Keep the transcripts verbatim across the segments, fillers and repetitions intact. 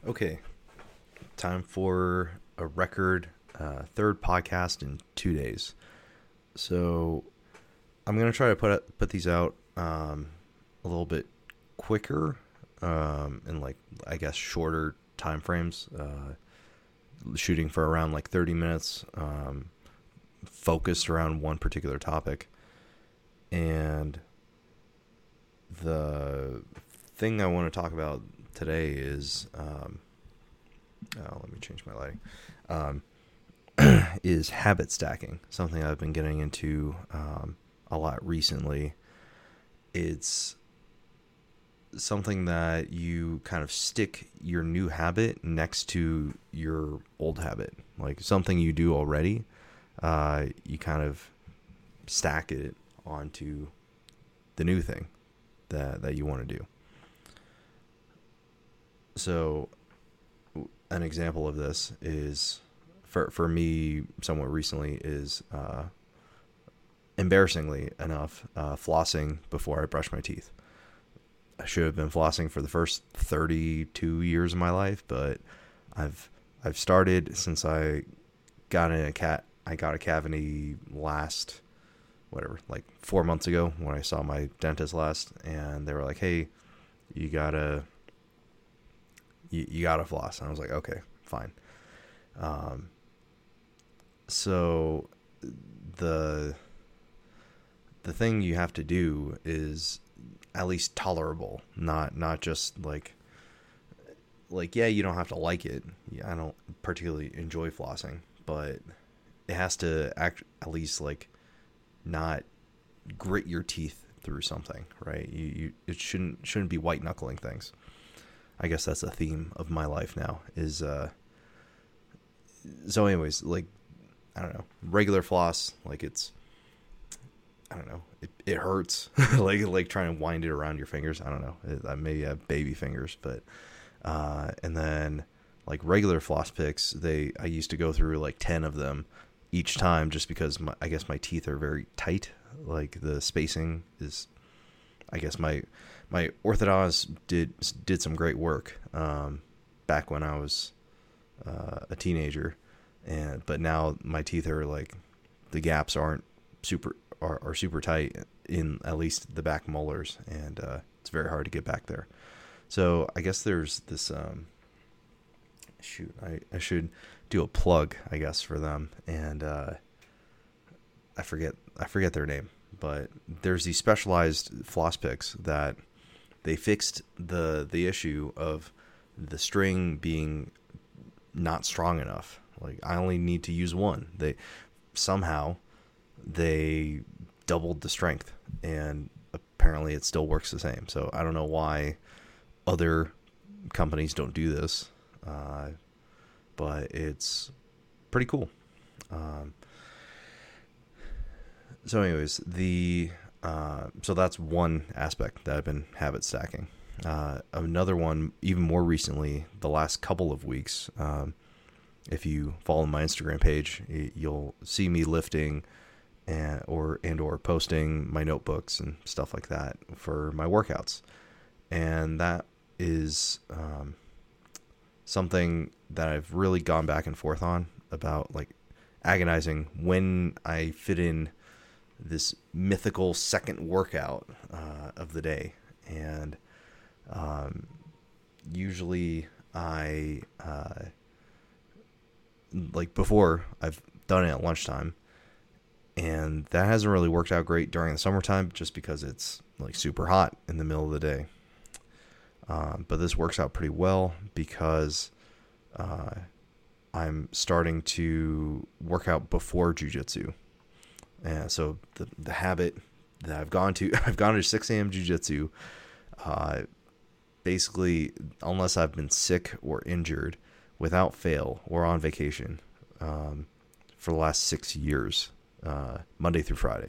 Okay, time for a record uh, third podcast in two days. So I'm gonna try to put it, put these out um, a little bit quicker um, in like I guess shorter time frames. Uh, shooting for around like thirty minutes, um, focused around one particular topic, and the thing I want to talk about today is. Um, Oh, let me change my lighting. Um, is habit stacking, something I've been getting into um, a lot recently. It's something that you kind of stick your new habit next to your old habit, like something you do already. Uh, you kind of stack it onto the new thing that that you want to do. So an example of this is for for me somewhat recently is uh, embarrassingly enough uh, flossing before I brush my teeth. I should have been flossing for the first thirty-two years of my life, but I've I've started since I got in a cat I got a cavity last whatever like four months ago when I saw my dentist last, and they were like, "Hey, you gotta." You, you gotta floss. And I was like, okay, fine. Um, so the the thing you have to do is at least tolerable, not not just like like yeah, you don't have to like it. I don't particularly enjoy flossing, but it has to act at least like not grit your teeth through something, right? You, you it shouldn't shouldn't be white knuckling things. I guess that's a theme of my life now is, uh, so anyways, like, I don't know, regular floss, like it's, I don't know, it, it hurts, like, like trying to wind it around your fingers. I don't know. It, I maybe have baby fingers, but, uh, and then like regular floss picks, they, I used to go through like ten of them each time just because my, I guess my teeth are very tight. Like the spacing is, I guess my, My orthodontist did did some great work um, back when I was uh, a teenager, and but now my teeth are like the gaps aren't super are, are super tight in at least the back molars, and uh, it's very hard to get back there. So I guess there's this um, shoot I, I should do a plug I guess for them, and uh, I forget I forget their name, but there's these specialized floss picks that. They fixed the the issue of the string being not strong enough. Like I only need to use one. They somehow they doubled the strength, and apparently it still works the same. So I don't know why other companies don't do this, uh, but it's pretty cool. Um, so, anyways, the Uh, so that's one aspect that I've been habit stacking. Uh, another one, even more recently, the last couple of weeks, um, if you follow my Instagram page, you'll see me lifting and or and or posting my notebooks and stuff like that for my workouts. And that is um, something that I've really gone back and forth on about, like agonizing when I fit in this mythical second workout uh, of the day. And um, usually I, uh, like before, I've done it at lunchtime, and that hasn't really worked out great during the summertime just because it's like super hot in the middle of the day. Um, but this works out pretty well because uh, I'm starting to work out before jiu-jitsu. And so the the habit that I've gone to, I've gone to six a.m. jiu-jitsu, uh, basically, unless I've been sick or injured, without fail, or on vacation, um, for the last six years, uh, Monday through Friday.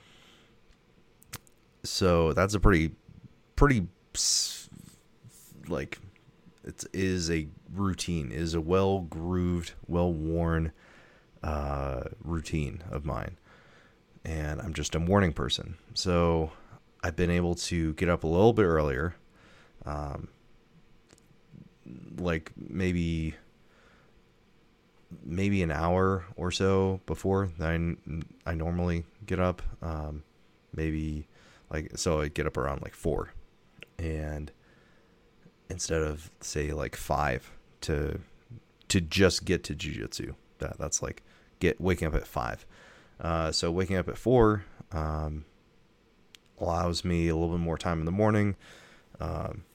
So that's a pretty, pretty, like, it is a routine, it is a well-grooved, well-worn uh, routine of mine. And I'm just a morning person. So I've been able to get up a little bit earlier, um, like maybe maybe an hour or so before I, I normally get up. Um, maybe like, so I get up around like four, and instead of say like five to, to just get to jiu-jitsu, that that's like get waking up at five. Uh, so waking up at four, um, allows me a little bit more time in the morning. Um,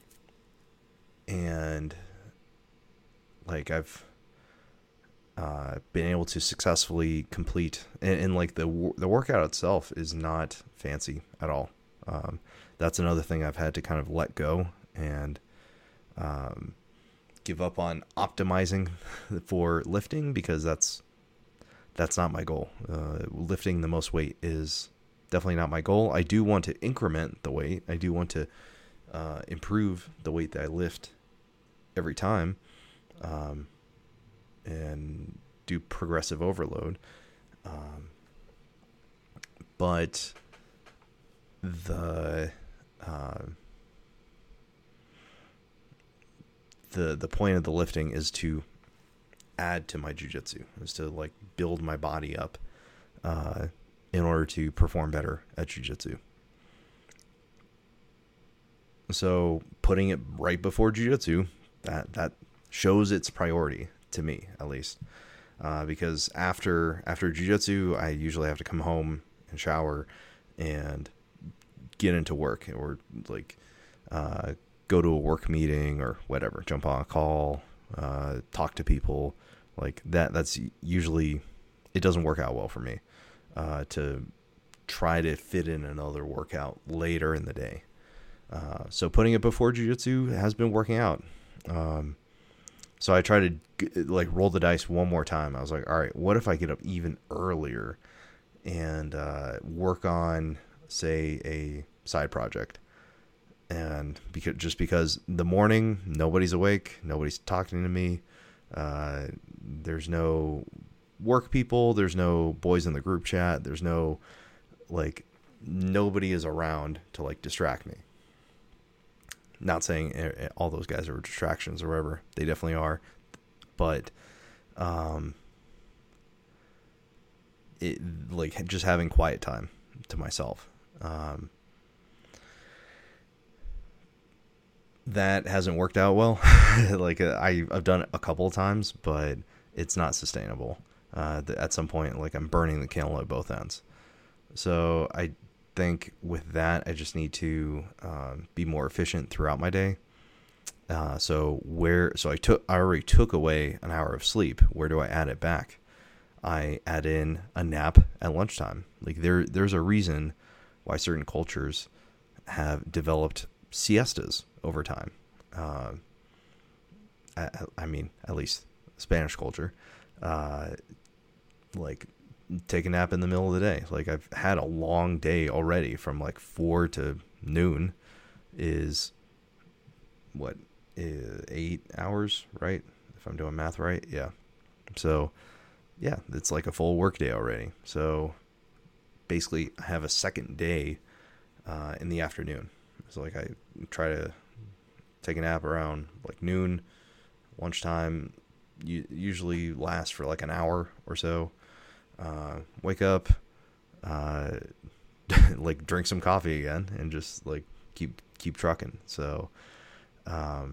and like I've, Uh, been able to successfully complete, and, and like the the workout itself is not fancy at all. Um, that's another thing I've had to kind of let go and um, give up on optimizing for lifting, because that's that's not my goal. Uh, lifting the most weight is definitely not my goal. I do want to increment the weight. I do want to uh, improve the weight that I lift every time. Um, and do progressive overload. Um, but the, uh, the, the point of the lifting is to add to my jiu-jitsu, is to like build my body up, uh, in order to perform better at jiu-jitsu. So putting it right before jiu-jitsu, that, that shows its priority to me, at least, uh, because after after jiu-jitsu, I usually have to come home and shower and get into work, or like uh, go to a work meeting or whatever, jump on a call, uh, talk to people like that. That's usually, it doesn't work out well for me uh, to try to fit in another workout later in the day. Uh, so putting it before jiu-jitsu has been working out. Um, So I tried to like roll the dice one more time. I was like, all right, what if I get up even earlier and uh, work on, say, a side project? And because just because the morning, nobody's awake, nobody's talking to me, uh, there's no work people, there's no boys in the group chat, there's no, like, nobody is around to like distract me. Not saying all those guys are distractions or whatever. They definitely are. But, um, it, like just having quiet time to myself. Um, that hasn't worked out well. Like I, I've done it a couple of times, but it's not sustainable. Uh, at some point, like I'm burning the candle at both ends. So I think with that, I just need to um, be more efficient throughout my day. Uh, so where, so I took, I already took away an hour of sleep. Where do I add it back? I add in a nap at lunchtime. Like there, there's a reason why certain cultures have developed siestas over time. Uh, I, I mean, at least Spanish culture, uh, like take a nap in the middle of the day. Like I've had a long day already from like four to noon is what, eight hours, right? If I'm doing math right. Yeah. So yeah, it's like a full work day already. So basically I have a second day, uh, in the afternoon. So like I try to take a nap around like noon, lunchtime, usually lasts for like an hour or so. Uh, wake up, uh, like drink some coffee again and just like keep, keep trucking. So, um,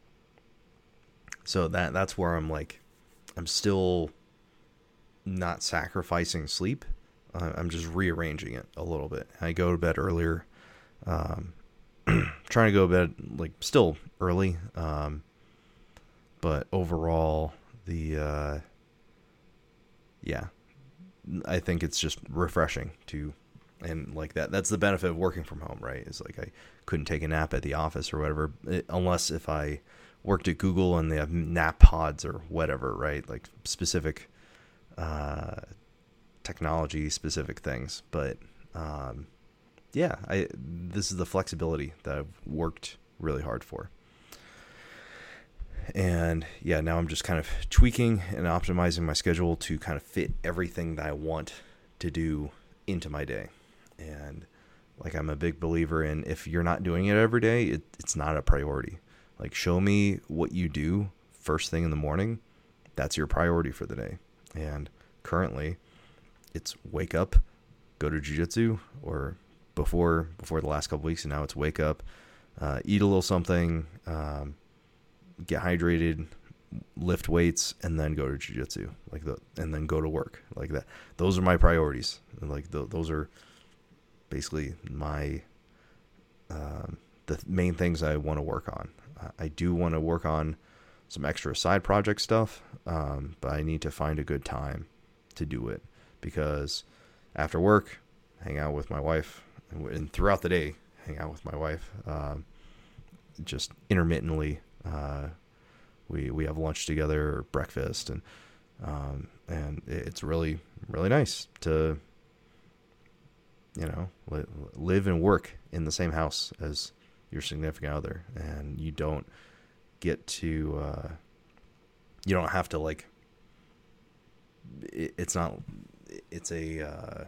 so that, that's where I'm like, I'm still not sacrificing sleep. Uh, I'm just rearranging it a little bit. I go to bed earlier, um, trying to go to bed like still early. Um, but overall the, uh, yeah, I think it's just refreshing to, and like that, that's the benefit of working from home, right? It's like, I couldn't take a nap at the office or whatever, it, unless if I worked at Google and they have nap pods or whatever, right? Like specific, uh, technology specific things. But, um, yeah, I, this is the flexibility that I've worked really hard for. And yeah, now I'm just kind of tweaking and optimizing my schedule to kind of fit everything that I want to do into my day. And like, I'm a big believer in, if you're not doing it every day, it, it's not a priority. Like, show me what you do first thing in the morning. That's your priority for the day. And currently, it's wake up, go to jiu-jitsu, or before before the last couple weeks, and now it's wake up, uh, eat a little something, um, get hydrated, lift weights, and then go to jiu-jitsu, like the, and then go to work like that. Those are my priorities. Like the, those are basically my um, the main things I want to work on. I do want to work on some extra side project stuff, um, but I need to find a good time to do it, because after work, hang out with my wife, and throughout the day, hang out with my wife. Um, just intermittently, uh, we we have lunch together, or breakfast, and um, and it's really really nice to, you know, li- live and work in the same house as your significant other, and you don't get to uh, you don't have to like. It, it's not. It's a. Uh,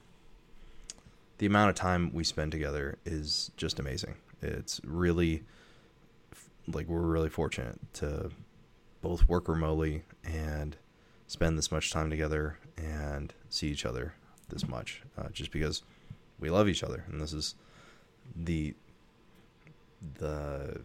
the amount of time we spend together is just amazing. It's really, like, we're really fortunate to both work remotely and spend this much time together and see each other this much, uh, just because we love each other. And this is the, the,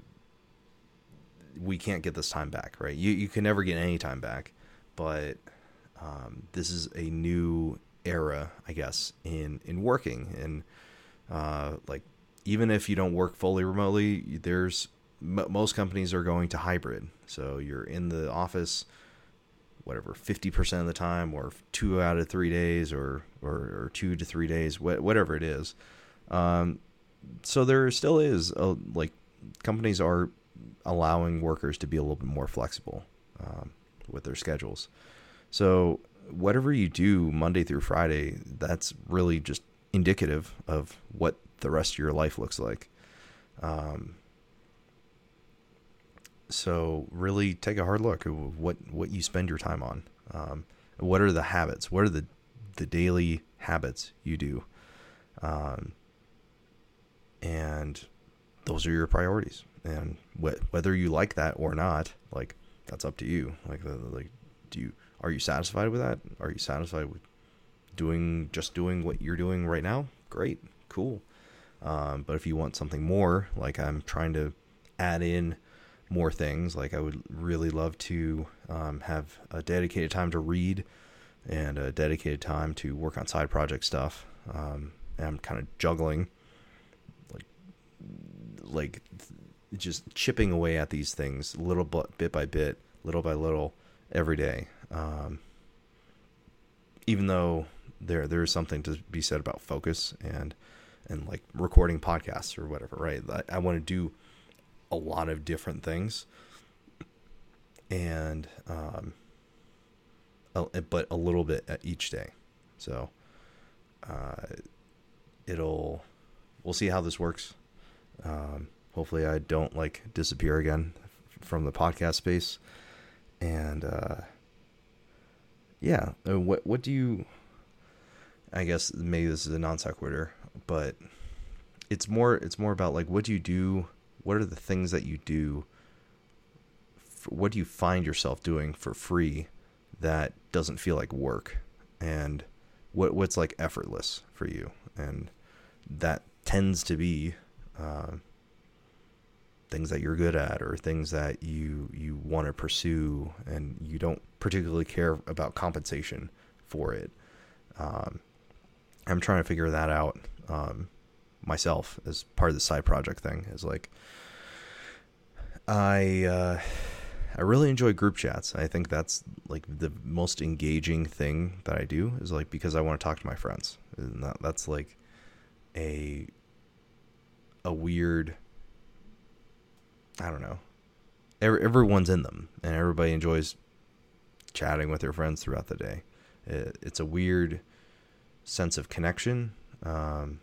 we can't get this time back, right? You, you can never get any time back, but, um, this is a new era, I guess, in, in working. And, uh, like, even if you don't work fully remotely, there's m- most companies are going to hybrid. So you're in the office, whatever, fifty percent of the time, or two out of three days, or, or, or two to three days, wh- whatever it is. Um, so there still is a, like, companies are allowing workers to be a little bit more flexible, um, with their schedules. So whatever you do Monday through Friday, that's really just indicative of what the rest of your life looks like. Um, so really take a hard look at what, what you spend your time on. Um, what are the habits? What are the, the daily habits you do? Um, and those are your priorities. And wh- whether you like that or not, like, that's up to you. Like, the, like, do you, are you satisfied with that? Are you satisfied with doing, just doing what you're doing right now? Great. Cool. Um, but if you want something more, like, I'm trying to add in more things, like, I would really love to, um, have a dedicated time to read and a dedicated time to work on side project stuff. Um, and I'm kind of juggling, like, like just chipping away at these things little bit by bit, little by little, every day. Um, even though there, there is something to be said about focus and, and like recording podcasts or whatever, right? I, I want to do a lot of different things, and, um, a, but a little bit at each day. So, uh, it'll, we'll see how this works. Um, hopefully I don't like disappear again from the podcast space. And, uh, yeah, what, what do you, I guess maybe this is a non sequitur, but it's more, it's more about, like, what do you do? What are the things that you do? For, what do you find yourself doing for free that doesn't feel like work? And what, what's like effortless for you? And that tends to be, uh, things that you're good at, or things that you, you want to pursue, and you don't particularly care about compensation for it. Um, I'm trying to figure that out, um, myself as part of the side project thing. Is like, I, uh, I really enjoy group chats. I think that's like the most engaging thing that I do, is like, because I want to talk to my friends, and that, that's like a, a weird, I don't know. Every, everyone's in them, and everybody enjoys chatting with their friends throughout the day. It, it's a weird sense of connection, um,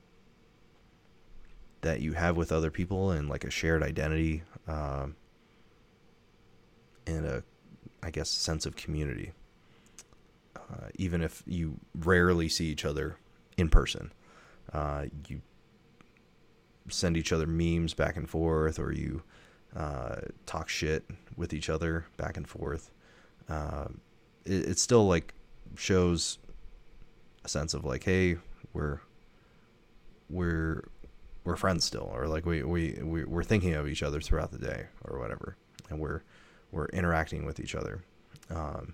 that you have with other people, and like a shared identity, um, and a, I guess, sense of community. Uh, even if you rarely see each other in person, uh, you send each other memes back and forth, or you uh, talk shit with each other back and forth. Um, it, it still like shows a sense of like, hey, we're we're we're friends still, or like we we, we we're thinking of each other throughout the day or whatever, and we're we're interacting with each other. Um,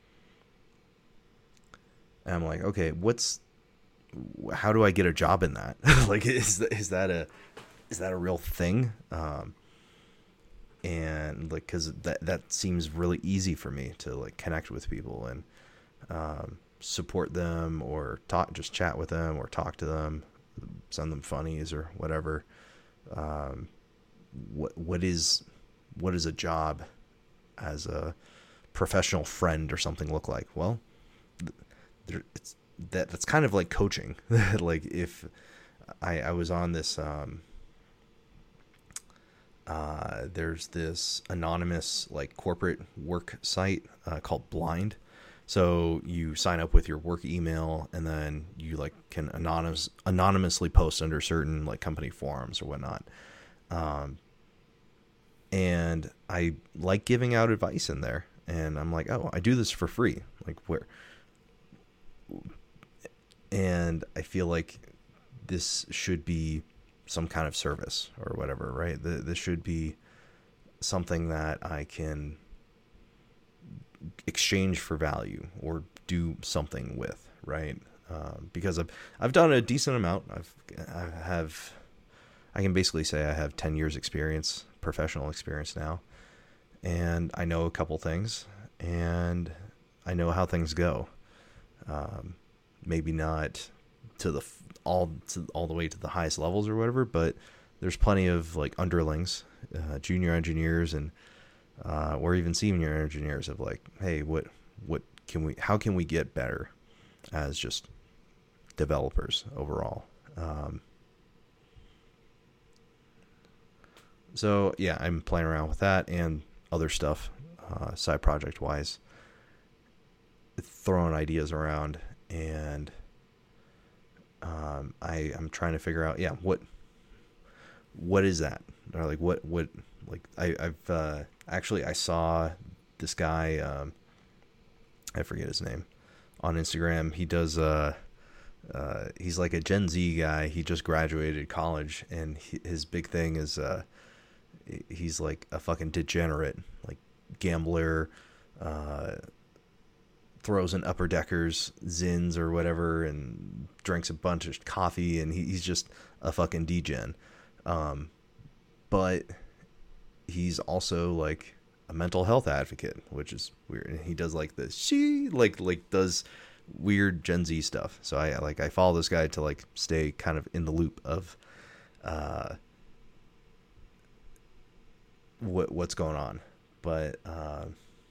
and I'm like, okay, what's how do I get a job in that? Like, is is that a is that a real thing? Um, and like, cause that, that seems really easy for me to like connect with people and, um, support them or talk, just chat with them or talk to them, send them funnies or whatever. Um, what, what is, what is a job as a professional friend or something look like? Well, there, it's, that that's kind of like coaching. Like if I, I was on this, um, uh, there's this anonymous like corporate work site, uh, called Blind. So you sign up with your work email and then you like can anonymous anonymously post under certain like company forums or whatnot. Um, and I like giving out advice in there, and I'm like, oh, I do this for free. Like where, and I feel like this should be some kind of service or whatever, right? The, this should be something that I can exchange for value or do something with, right? Um, because I've, I've done a decent amount. I've, I have, I can basically say I have ten years experience, professional experience now. And I know a couple things, and I know how things go. Um, maybe not to the all to all the way to the highest levels or whatever, but there's plenty of like underlings, uh, junior engineers, and uh, or even senior engineers of like, hey, what what can we? How can we get better as just developers overall? Um, so yeah, I'm playing around with that and other stuff, uh, side project wise, throwing ideas around. And um, I I'm trying to figure out, yeah, what what is that? Or like what what like I I've uh, actually I saw this guy, um, I forget his name, on Instagram. He does uh uh he's like a Gen Z guy. He just graduated college, and he, his big thing is uh he's like a fucking degenerate, like gambler, uh. throws in upper deckers, Zins or whatever, and drinks a bunch of coffee, and he, he's just a fucking degen. Um, but he's also like a mental health advocate, which is weird. And he does like this, she like, like does weird Gen Z stuff. So I like, I follow this guy to like stay kind of in the loop of, uh, what, what's going on. But, uh,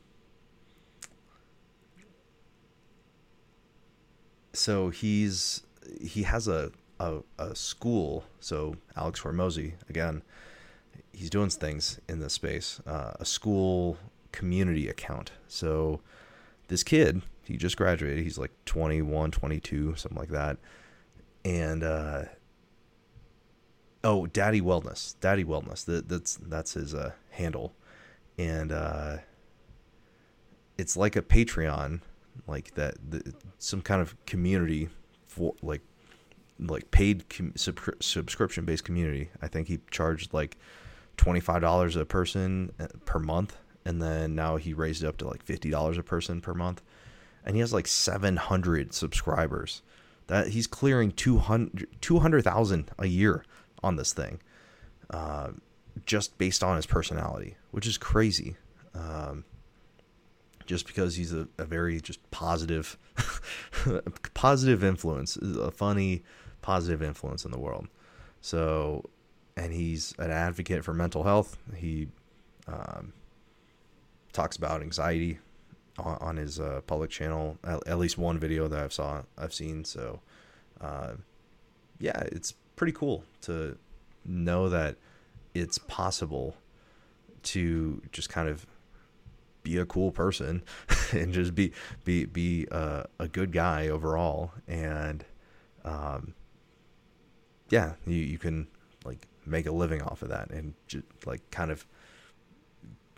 so he's he has a, a a school. So Alex Hormozy, again, he's doing things in this space. Uh, a school community account. So this kid, he just graduated. He's like twenty-one, twenty-two, something like that. And uh, oh, Daddy Wellness, Daddy Wellness. That that's that's his uh, handle, and uh, it's like a Patreon. Like that, the, some kind of community for like, like paid com- sub- subscription based community. I think he charged like twenty-five dollars a person per month. And then now he raised it up to like fifty dollars a person per month. And he has like seven hundred subscribers. That he's clearing two hundred thousand a year on this thing. Uh, just based on his personality, which is crazy. Um, Just because he's a, a very just positive, positive influence, a funny, positive influence in the world. So, and he's an advocate for mental health. He um, talks about anxiety on, on his uh, public channel. At, at least one video that I've saw, I've seen. So, uh, yeah, it's pretty cool to know that it's possible to just kind of be a cool person and just be, be, be uh, a good guy overall. And, um, yeah, you, you can like make a living off of that and just like kind of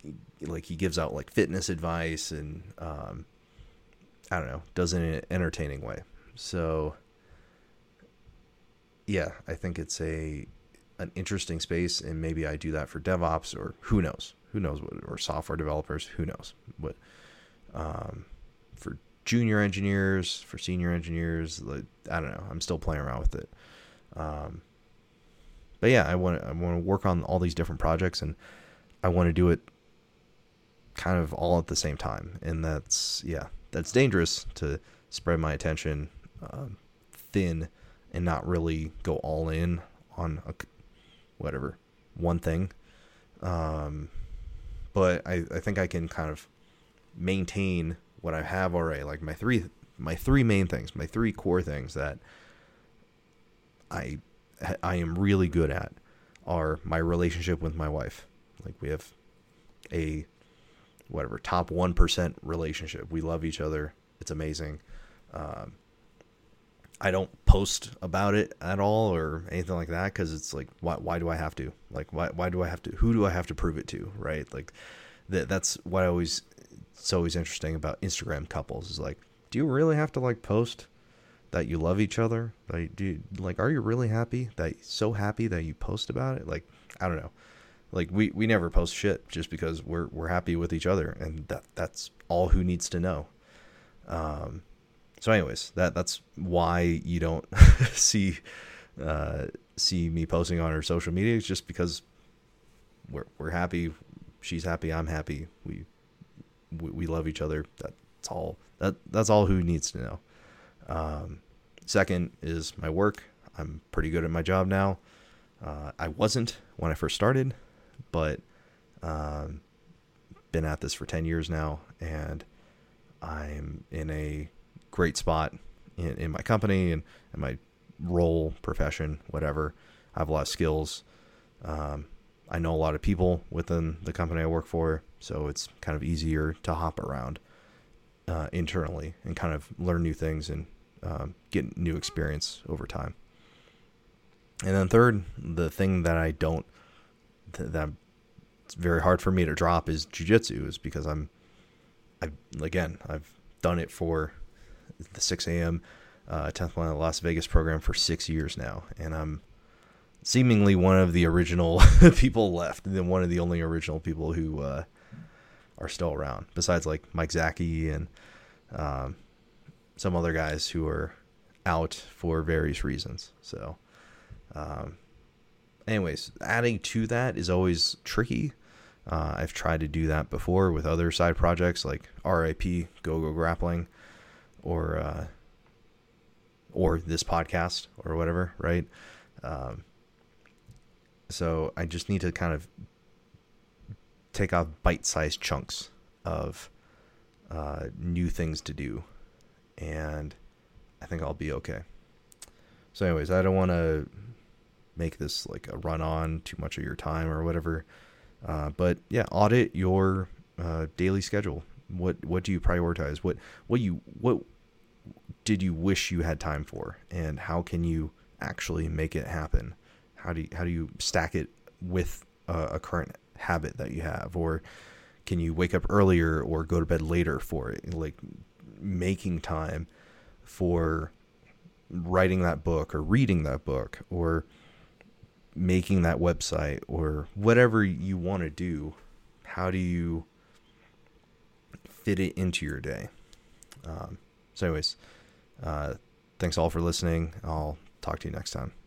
like he gives out like fitness advice and um, I don't know, does it in an entertaining way. So yeah, I think it's a an interesting space, and maybe I do that for DevOps, or who knows, who knows what, or software developers, who knows what, um, for junior engineers, for senior engineers, like, I don't know. I'm still playing around with it. Um, but yeah, I want to, I want to work on all these different projects, and I want to do it kind of all at the same time. And that's, yeah, that's dangerous to spread my attention, um, thin and not really go all in on a, whatever, one thing. Um, but I, I think I can kind of maintain what I have already, like my three, my three main things, my three core things that I, I am really good at are my relationship with my wife. Like we have a, whatever, top one percent relationship. We love each other. It's amazing. Um, I don't post about it at all or anything like that, because it's like, why, why do I have to? Like, why, why do I have to? Who do I have to prove it to? Right? Like, that. That's what I always. It's always interesting about Instagram couples is like, do you really have to like post that you love each other? Like, do you, like, are you really happy that so happy that you post about it? Like, I don't know. Like we, we never post shit just because we're we're happy with each other, and that that's all who needs to know. Um. So anyways, that that's why you don't see uh, see me posting on her social media. It's just because we're we're happy, she's happy, I'm happy. We we, we love each other. That's all. That that's all who needs to know. Um, second is my work. I'm pretty good at my job now. Uh, I wasn't when I first started, but um, been at this for ten years now, and I'm in a great spot in, in my company and, and my role, profession, whatever. I have a lot of skills. Um, I know a lot of people within the company I work for, so it's kind of easier to hop around uh, internally and kind of learn new things and um, get new experience over time. And then third, the thing that I don't, that it's very hard for me to drop is jiu-jitsu, is because I'm, I again, I've done it for the six a.m. Uh, tenth Planet Las Vegas program for six years now, and I'm seemingly one of the original people left, and then one of the only original people who uh, are still around, besides like Mike Zaki and um, some other guys who are out for various reasons. So, um, anyways, adding to that is always tricky. Uh, I've tried to do that before with other side projects like R I P Go Go Grappling, or uh, or this podcast or whatever, right? Um, so I just need to kind of take off bite-sized chunks of uh, new things to do, and I think I'll be okay. So anyways, I don't want to make this like a run-on too much of your time or whatever, uh, but yeah, audit your uh, daily schedule. What what do you prioritize? What what you what did you wish you had time for, and how can you actually make it happen? How do you, how do you stack it with a, a current habit that you have, or can you wake up earlier or go to bed later for it? Like making time for writing that book or reading that book or making that website or whatever you want to do. How do you fit it into your day? Um, so anyways, uh, thanks all for listening. I'll talk to you next time.